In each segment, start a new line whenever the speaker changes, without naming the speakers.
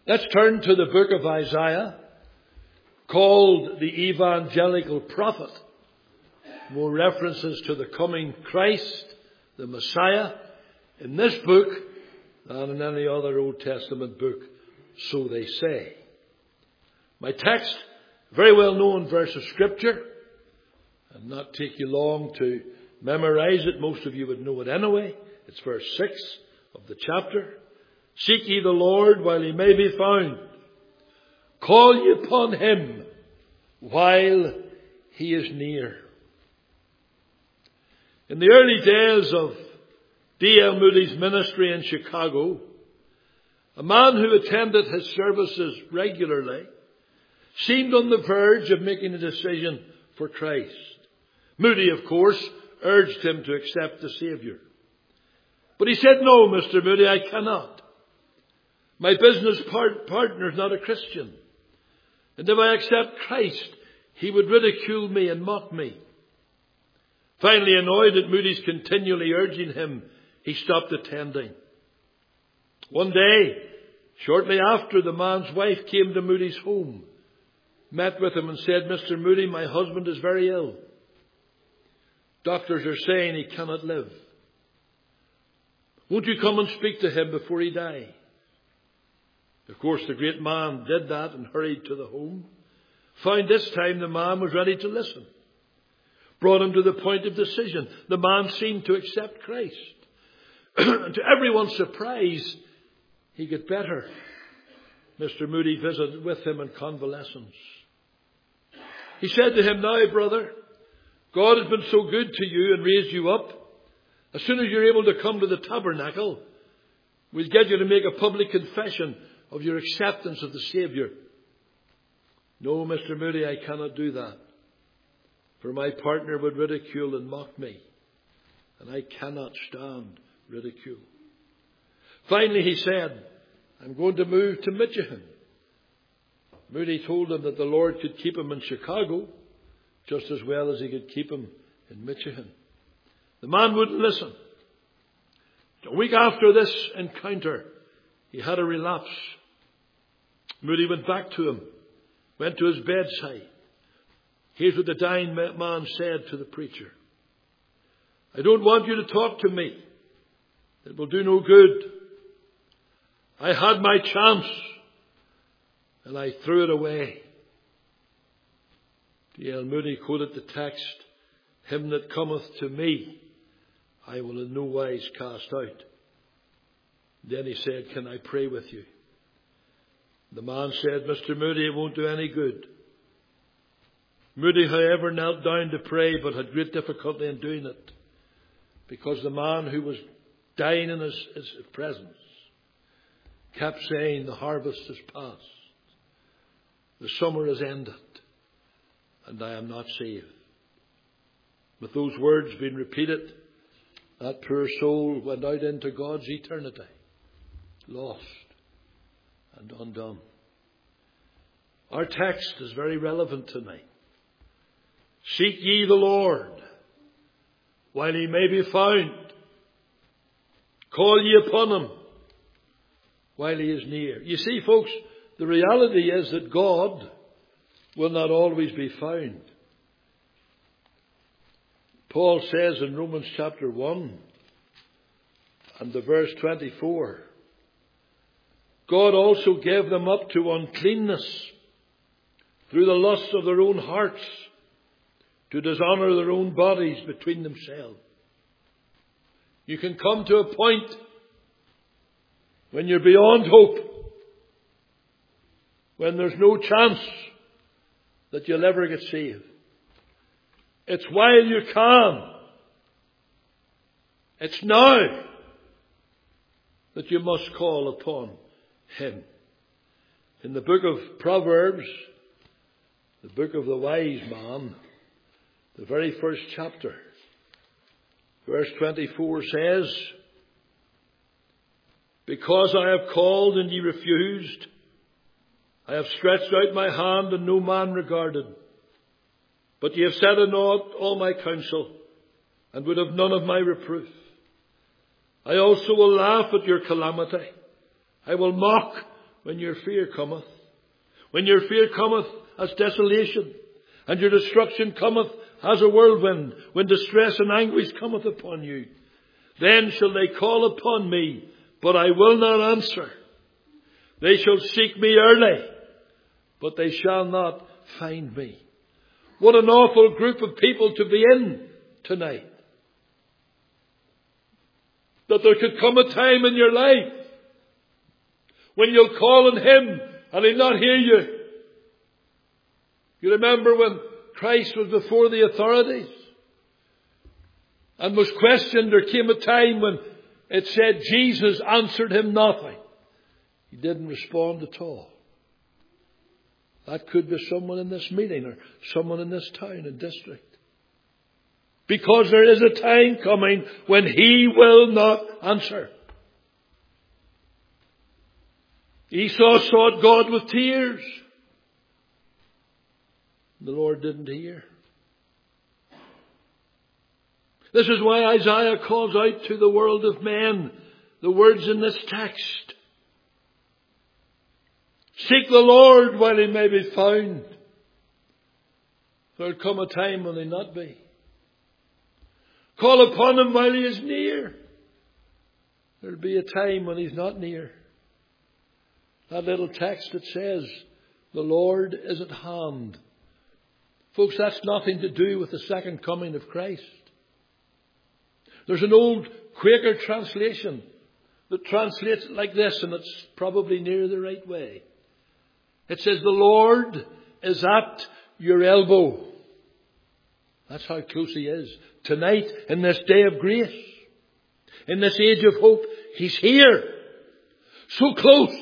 Let's turn to the book of Isaiah, called the Evangelical Prophet. More references to the coming Christ, the Messiah, in this book than in any other Old Testament book, so they say. My text, very well known verse of Scripture, and not take you long to memorize it. Most of you would know it anyway. It's verse 6 of the chapter. Seek ye the Lord while he may be found. Call ye upon him while he is near. In the early days of D.L. Moody's ministry in Chicago, a man who attended his services regularly seemed on the verge of making a decision for Christ. Moody, of course, urged him to accept the Saviour. But he said, "No, Mr. Moody, I cannot. My business partner is not a Christian. And if I accept Christ, he would ridicule me and mock me." Finally, annoyed at Moody's continually urging him, he stopped attending. One day, shortly after, the man's wife came to Moody's home, met with him and said, "Mr. Moody, my husband is very ill. Doctors are saying he cannot live. Won't you come and speak to him before he dies?" Of course, the great man did that and hurried to the home. Found this time the man was ready to listen. Brought him to the point of decision. The man seemed to accept Christ. And to everyone's surprise, he got better. Mr. Moody visited with him in convalescence. He said to him, "Now, brother, God has been so good to you and raised you up. As soon as you're able to come to the tabernacle, we'll get you to make a public confession of your acceptance of the Saviour." "No, Mr. Moody, I cannot do that. For my partner would ridicule and mock me. And I cannot stand ridicule." Finally he said, "I'm going to move to Michigan." Moody told him that the Lord could keep him in Chicago just as well as he could keep him in Michigan. The man wouldn't listen. A week after this encounter, he had a relapse. Moody went back to him, went to his bedside. Here's what the dying man said to the preacher. "I don't want you to talk to me. It will do no good. I had my chance and I threw it away." D.L. Moody quoted the text, "Him that cometh to me, I will in no wise cast out." Then he said, "Can I pray with you?" The man said, "Mr. Moody, it won't do any good." Moody, however, knelt down to pray, but had great difficulty in doing it, because the man who was dying in his presence kept saying, "The harvest is past, the summer is ended, and I am not saved." With those words being repeated, that poor soul went out into God's eternity, lost and undone. Our text is very relevant tonight. Seek ye the Lord while he may be found. Call ye upon him while he is near. You see, folks, the reality is that God will not always be found. Paul says in Romans chapter 1 and the verse 24, "God also gave them up to uncleanness through the lust of their own hearts, to dishonour their own bodies between themselves." You can come to a point when you're beyond hope, when there's no chance that you'll ever get saved. It's while you can. It's now that you must call upon him. In the book of Proverbs, the book of the wise man, the very first chapter, verse 24 says, "Because I have called and ye refused, I have stretched out my hand and no man regarded. But ye have set at naught all my counsel, and would have none of my reproof. I also will laugh at your calamity. I will mock when your fear cometh. When your fear cometh as desolation, and your destruction cometh as a whirlwind, when distress and anguish cometh upon you. Then shall they call upon me, but I will not answer. They shall seek me early, but they shall not find me. What an awful group of people to be in tonight. That there could come a time in your life when you'll call on Him and He'll not hear you. You remember when Christ was before the authorities and was questioned, there came a time when it said Jesus answered him nothing. He didn't respond at all. That could be someone in this meeting or someone in this town and district. Because there is a time coming when He will not answer. Esau sought God with tears. The Lord didn't hear. This is why Isaiah calls out to the world of men the words in this text. Seek the Lord while He may be found. There'll come a time when He'll not be. Call upon Him while He is near. There'll be a time when He's not near. That little text that says, the Lord is at hand. Folks, that's nothing to do with the second coming of Christ. There's an old Quaker translation that translates it like this, and it's probably near the right way. It says, the Lord is at your elbow. That's how close He is. Tonight, in this day of grace, in this age of hope, He's here. So close.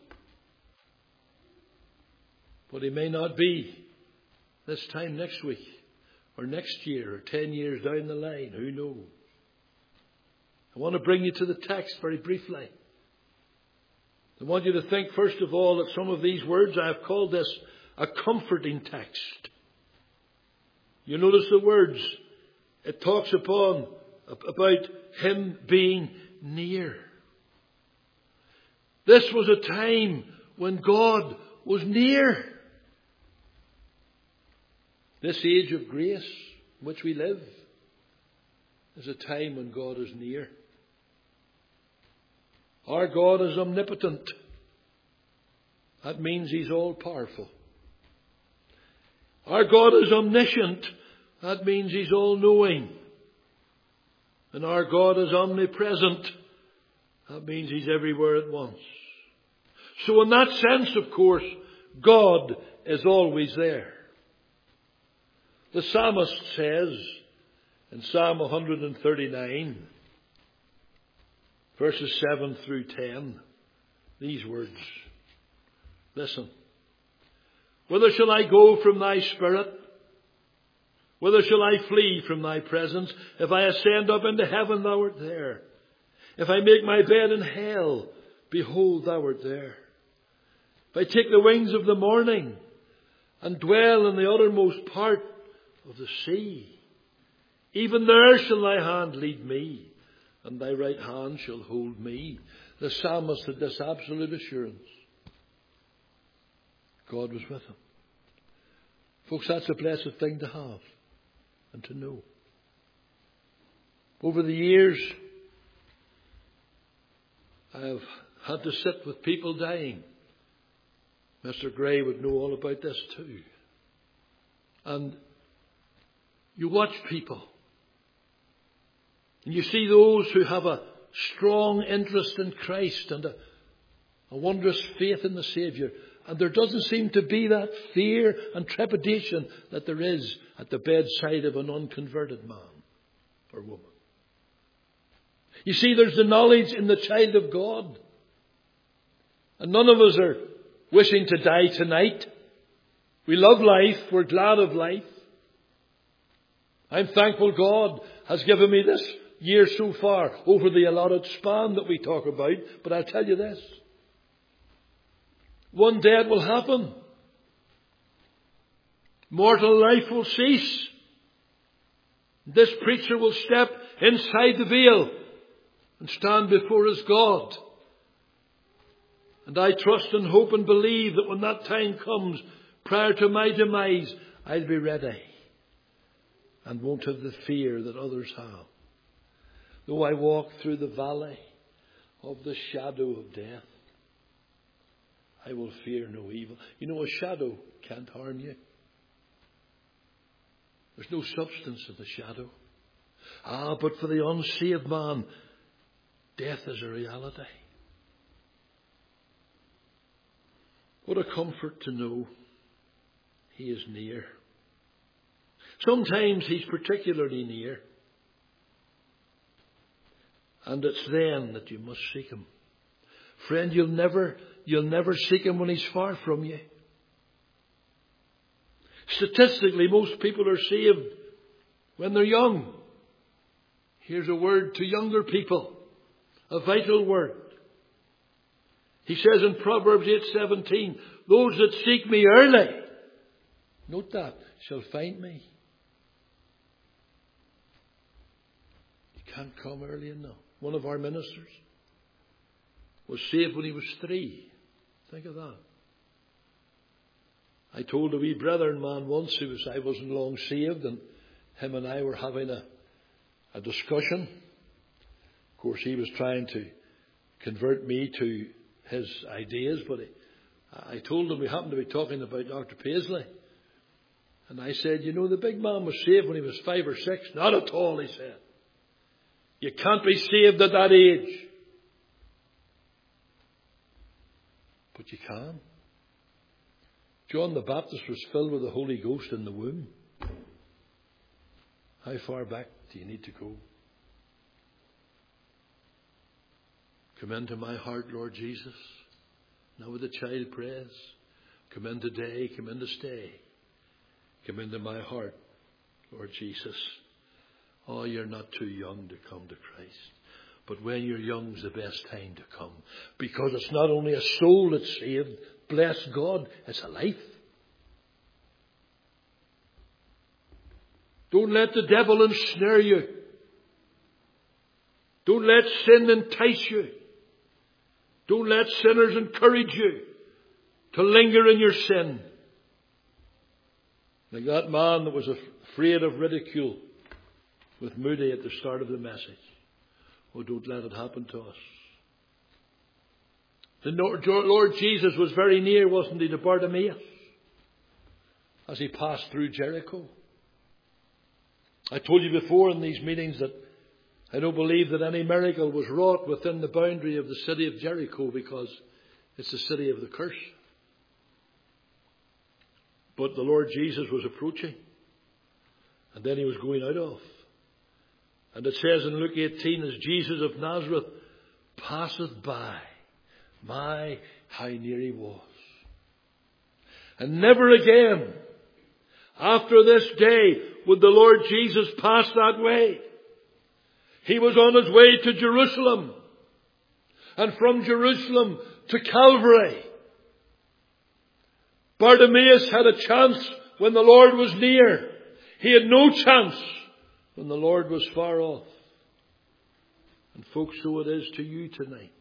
But He may not be this time next week, or next year, or 10 years down the line. Who knows? I want to bring you to the text very briefly. I want you to think, first of all, that some of these words, I have called this a comforting text. You notice the words. It talks about Him being near. This was a time when God was near. This age of grace in which we live is a time when God is near. Our God is omnipotent. That means He's all powerful. Our God is omniscient. That means He's all knowing. And our God is omnipresent. That means He's everywhere at once. So in that sense, of course, God is always there. The psalmist says in Psalm 139, verses 7 through 10, these words. Listen. Whither shall I go from Thy Spirit? Whither shall I flee from Thy presence? If I ascend up into heaven, Thou art there. If I make my bed in hell, behold, Thou art there. If I take the wings of the morning and dwell in the uttermost part of the sea, even there shall Thy hand lead me, and Thy right hand shall hold me. The psalmist had this absolute assurance. God was with him. Folks, that's a blessed thing to have and to know. Over the years, I have had to sit with people dying. Mr. Gray would know all about this too. And you watch people. And you see those who have a strong interest in Christ and a wondrous faith in the Saviour. And there doesn't seem to be that fear and trepidation that there is at the bedside of an unconverted man or woman. You see, there's the knowledge in the child of God. And none of us are wishing to die tonight. We love life. We're glad of life. I'm thankful God has given me this year so far over the allotted span that we talk about. But I'll tell you this. One day it will happen. Mortal life will cease. This preacher will step inside the veil and stand before his God. And I trust and hope and believe that when that time comes, prior to my demise, I'll be ready and won't have the fear that others have. Though I walk through the valley of the shadow of death, I will fear no evil. You know, a shadow can't harm you. There's no substance in the shadow. But for the unsaved man, death is a reality. What a comfort to know He is near. Sometimes He's particularly near. And it's then that you must seek Him. Friend, you'll never seek Him when He's far from you. Statistically, most people are saved when they're young. Here's a word to younger people. A vital word. He says in Proverbs 8:17, those that seek me early, note that, shall find me. You can't come early enough. One of our ministers was saved when he was 3. Think of that. I told a wee brethren man once I wasn't long saved, and him and I were having a discussion. Of course, he was trying to convert me to his ideas, but I told him we happened to be talking about Dr. Paisley. And I said, you know, the big man was saved when he was 5 or 6. Not at all, he said. You can't be saved at that age. But you can. John the Baptist was filled with the Holy Ghost in the womb. How far back do you need to go? Come into my heart, Lord Jesus. Now the child prays. Come in today, come in to stay. Come into my heart, Lord Jesus. Oh, you're not too young to come to Christ. But when you're young is the best time to come. Because it's not only a soul that's saved. Bless God, it's a life. Don't let the devil ensnare you. Don't let sin entice you. Don't let sinners encourage you to linger in your sin. Like that man that was afraid of ridicule with Moody at the start of the message. Oh, don't let it happen to us. The Lord Jesus was very near, wasn't He, to Bartimaeus as he passed through Jericho. I told you before in these meetings that I don't believe that any miracle was wrought within the boundary of the city of Jericho because it's the city of the curse. But the Lord Jesus was approaching, and then He was going out of. And it says in Luke 18, as Jesus of Nazareth passeth by, my, how near He was. And never again, after this day, would the Lord Jesus pass that way. He was on His way to Jerusalem. And from Jerusalem to Calvary. Bartimaeus had a chance when the Lord was near. He had no chance when the Lord was far off. And folks, so it is to you tonight.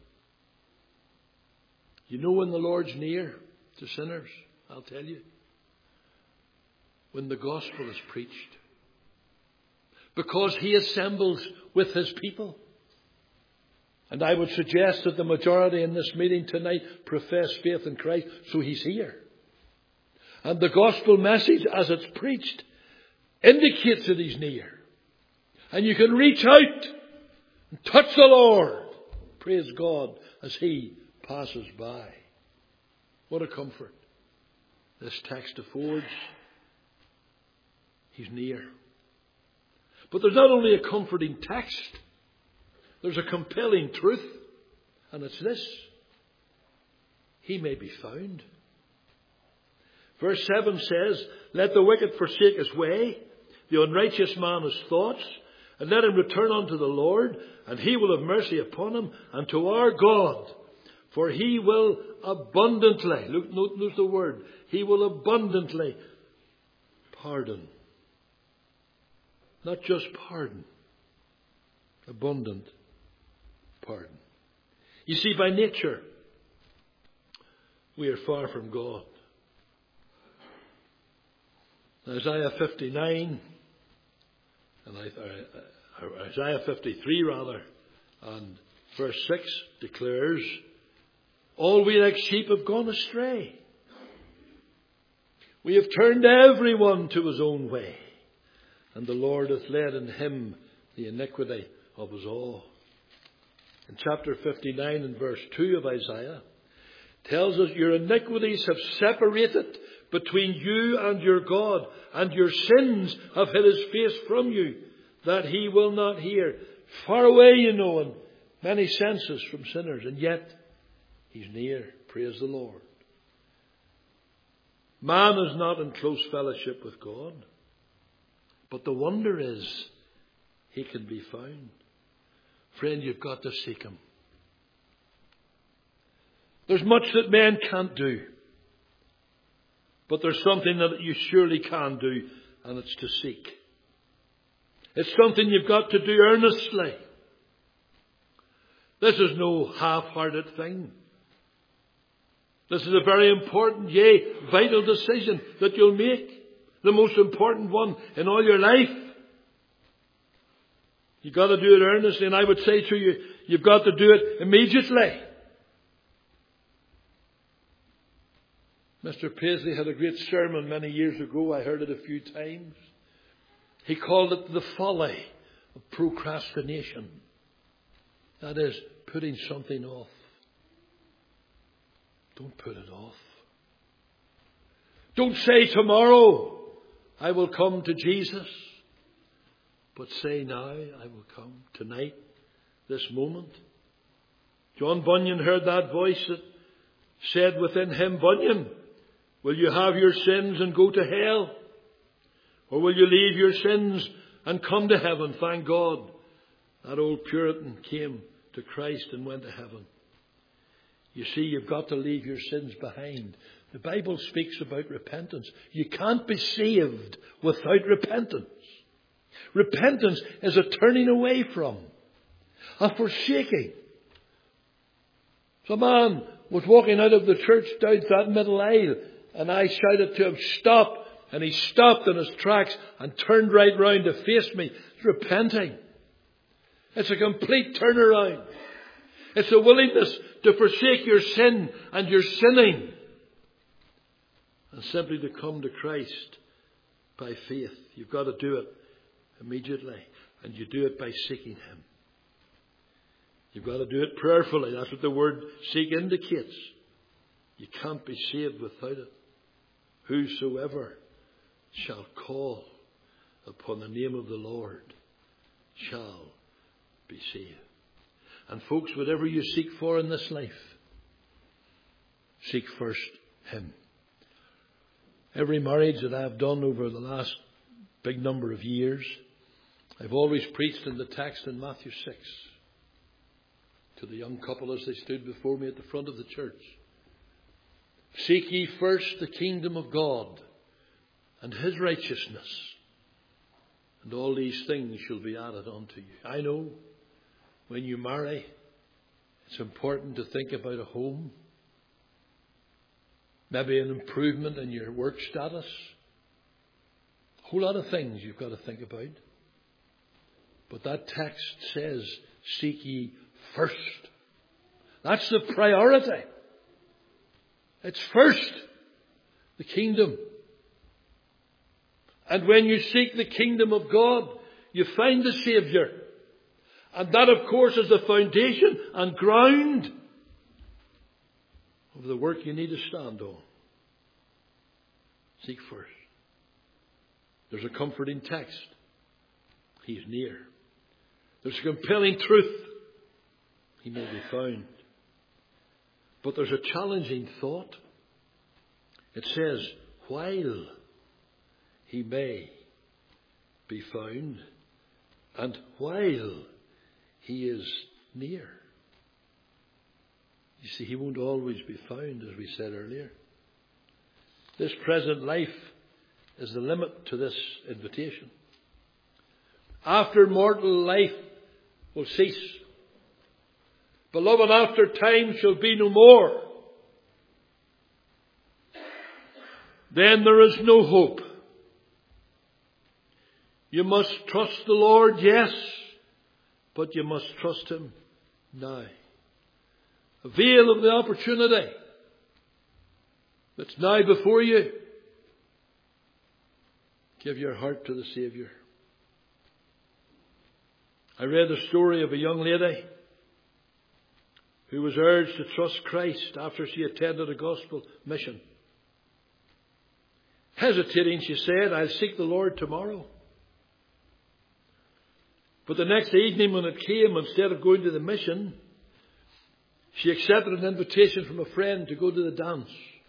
You know when the Lord's near to sinners? I'll tell you. When the gospel is preached. Because He assembles with His people. And I would suggest that the majority in this meeting tonight profess faith in Christ, so He's here. And the gospel message as it's preached indicates that He's near. And you can reach out and touch the Lord. Praise God as He passes by. What a comfort this text affords. He's near. But there's not only a comforting text, there's a compelling truth, and it's this: He may be found. Verse 7 says, let the wicked forsake his way, the unrighteous man his thoughts, and let him return unto the Lord, and He will have mercy upon him, and to our God, for He will abundantly, note the word, He will abundantly pardon. Not just pardon, abundant pardon. You see, by nature, we are far from God. Isaiah 59, and Isaiah 53 rather, and verse 6 declares, all we like sheep have gone astray. We have turned everyone to his own way, and the Lord hath laid in him the iniquity of us all. In chapter 59 and verse 2 of Isaiah, tells us your iniquities have separated between you and your God, and your sins have hid his face from you, that he will not hear. Far away, you know, and many senses from sinners, and yet he's near. Praise the Lord. Man is not in close fellowship with God, but the wonder is he can be found. Friend, you've got to seek him. There's much that men can't do, but there's something that you surely can do, and it's to seek. It's something you've got to do earnestly. This is no half-hearted thing. This is a very important, yea, vital decision that you'll make. The most important one in all your life. You've got to do it earnestly, and I would say to you, you've got to do it immediately. Mr. Paisley had a great sermon many years ago. I heard it a few times. He called it the folly of procrastination. That is, putting something off. Don't put it off. Don't say tomorrow I will come to Jesus. But say now I will come. Tonight, this moment. John Bunyan heard that voice that said within him, Bunyan, will you have your sins and go to hell? Or will you leave your sins and come to heaven? Thank God. That old Puritan came to Christ and went to heaven. You see, you've got to leave your sins behind. The Bible speaks about repentance. You can't be saved without repentance. Repentance is a turning away from, a forsaking. So a man was walking out of the church down that middle aisle, and I shouted to him, stop. And he stopped in his tracks and turned right round to face me. It's repenting. It's a complete turnaround. It's a willingness to forsake your sin and your sinning, and simply to come to Christ by faith. You've got to do it immediately, and you do it by seeking him. You've got to do it prayerfully. That's what the word seek indicates. You can't be saved without it. Whosoever shall call upon the name of the Lord shall be saved. And folks, whatever you seek for in this life, seek first him. Every marriage that I've done over the last big number of years, I've always preached in the text in Matthew 6 to the young couple as they stood before me at the front of the church. Seek ye first the kingdom of God and his righteousness, and all these things shall be added unto you. I know when you marry, it's important to think about a home, maybe an improvement in your work status. A whole lot of things you've got to think about. But that text says, seek ye first. That's the priority. It's first, the kingdom. And when you seek the kingdom of God, you find the Saviour. And that, of course, is the foundation and ground of the work you need to stand on. Seek first. There's a comforting text. He's near. There's a compelling truth. He may be found. But there's a challenging thought. It says, while he may be found, and while he is near. You see, he won't always be found, as we said earlier. This present life is the limit to this invitation. After mortal life will cease. Beloved, after time shall be no more. then there is no hope. You must trust the Lord, yes, but you must trust Him now. Avail of the opportunity that's now before you. Give your heart to the Saviour. I read the story of a young lady who was urged to trust Christ after she attended a gospel mission. Hesitating, she said, "I'll seek the Lord tomorrow." But the next evening when it came, instead of going to the mission, she accepted an invitation from a friend to go to the dance.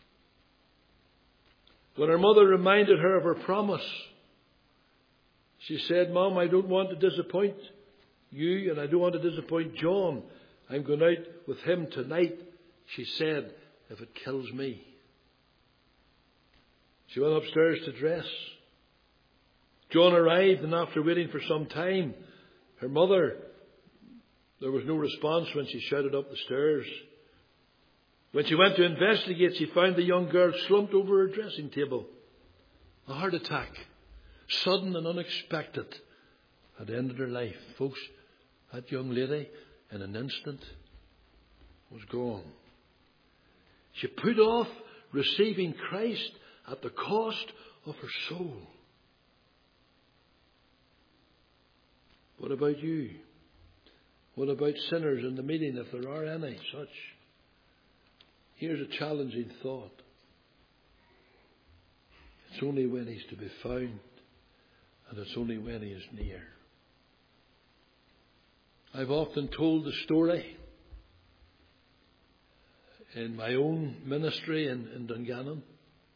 When her mother reminded her of her promise, she said, "Mom, I don't want to disappoint you, and I don't want to disappoint John. I'm going out with him tonight," she said, "if it kills me." She went upstairs to dress. John arrived, and after waiting for some time, her mother, there was no response when she shouted up the stairs. When she went to investigate, she found the young girl slumped over her dressing table. A heart attack, sudden and unexpected, had ended her life. Folks, that young lady, in an instant, was gone. She put off receiving Christ at the cost of her soul. What about you? What about sinners in the meeting, if there are any such? Here's a challenging thought. It's only when He's to be found, and it's only when He is near. I've often told the story in my own ministry in Dungannon.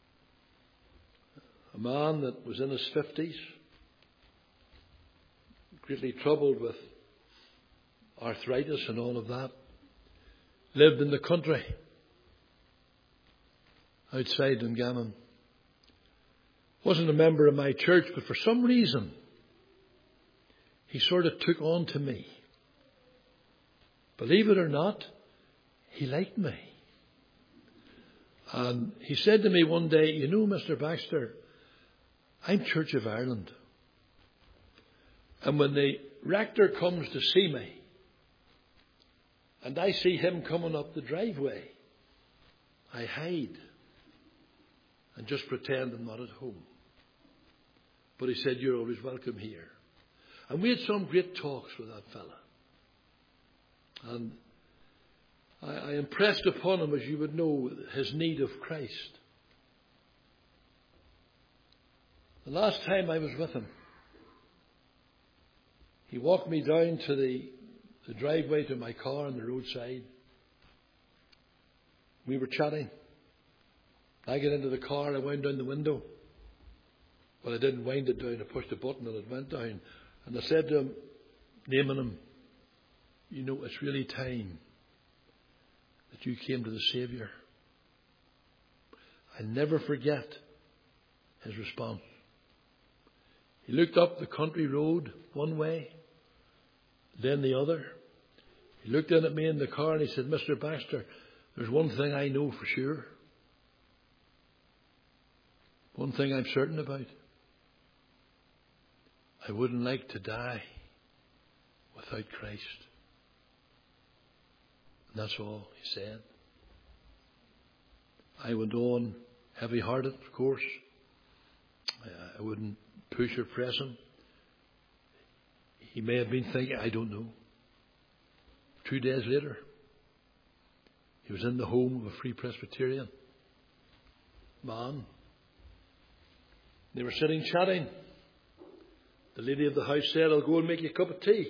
A man that was in his 50s, greatly troubled with arthritis and all of that, lived in the country outside Dungannon. Wasn't a member of my church, but for some reason he sort of took on to me. Believe it or not, he liked me. And he said to me one day, "You know, Mr. Baxter, I'm Church of Ireland. And when the rector comes to see me, and I see him coming up the driveway, I hide and just pretend I'm not at home." But he said, "You're always welcome here." And we had some great talks with that fella. And I impressed upon him, as you would know, his need of Christ. The last time I was with him, he walked me down to the driveway to my car on the roadside. We were chatting. I got into the car, I wound down the window. Well, I didn't wind it down, I pushed a button and it went down. And I said to him, naming him, "You know, it's really time that you came to the Saviour." I'll never forget his response. He looked up the country road one way, then the other. He looked in at me in the car and he said, "Mr. Baxter, there's one thing I know for sure. One thing I'm certain about. I wouldn't like to die without Christ." And that's all he said. I went on heavy-hearted, of course. I wouldn't push or press him. He may have been thinking, I don't know. 2 days later, he was in the home of a Free Presbyterian man. They were sitting chatting. The lady of the house said, "I'll go and make you a cup of tea."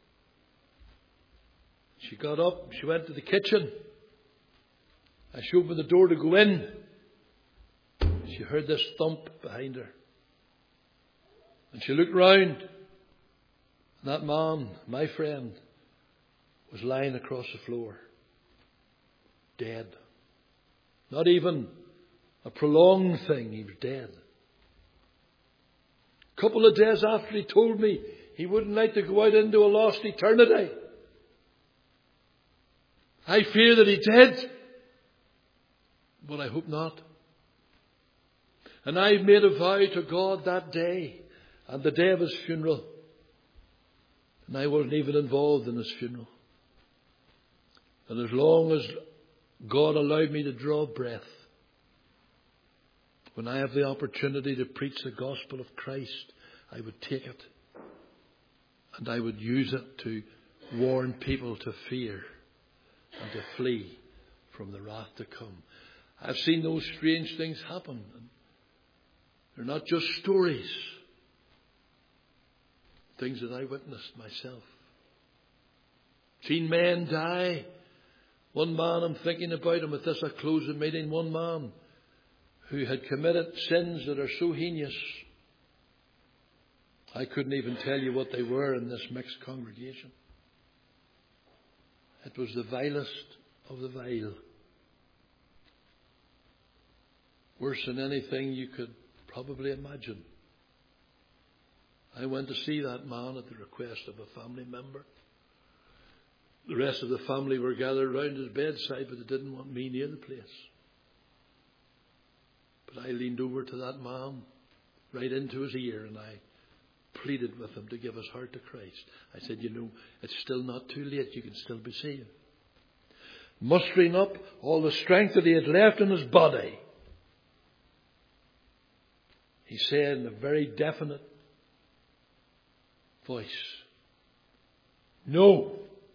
She got up, she went to the kitchen. As she opened the door to go in, she heard this thump behind her. And she looked round, and that man, my friend, was lying across the floor, dead. Not even a prolonged thing, he was dead. A couple of days after, he told me he wouldn't like to go out into a lost eternity. I fear that he did, but I hope not. And I made a vow to God that day and the day of his funeral. And I wasn't even involved in his funeral. And as long as God allowed me to draw breath, when I have the opportunity to preach the gospel of Christ, I would take it. And I would use it to warn people to fear and to flee from the wrath to come. I've seen those strange things happen. They're not just stories. Things that I witnessed myself. Seen men die. One man, I'm thinking about him at this, I close the meeting. One man who had committed sins that are so heinous, I couldn't even tell you what they were in this mixed congregation. It was the vilest of the vile. Worse than anything you could probably imagine. I went to see that man at the request of a family member. The rest of the family were gathered round his bedside, but they didn't want me near the place. But I leaned over to that man, right into his ear, and I pleaded with him to give his heart to Christ. I said, you know, it's still not too late. You can still be saved. Mustering up all the strength that he had left in his body, he said in a very definite voice, no.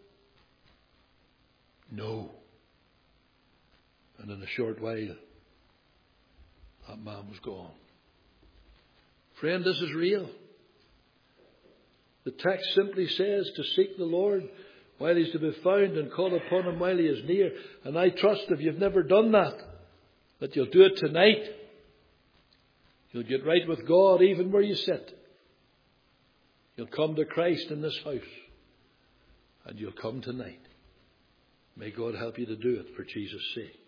No. And in a short while, that man was gone. Friend, this is real. The text simply says to seek the Lord while he's to be found and call upon him while he is near. And I trust if you've never done that you'll do it tonight. You'll get right with God even where you sit. You'll come to Christ in this house. And you'll come tonight. May God help you to do it for Jesus' sake.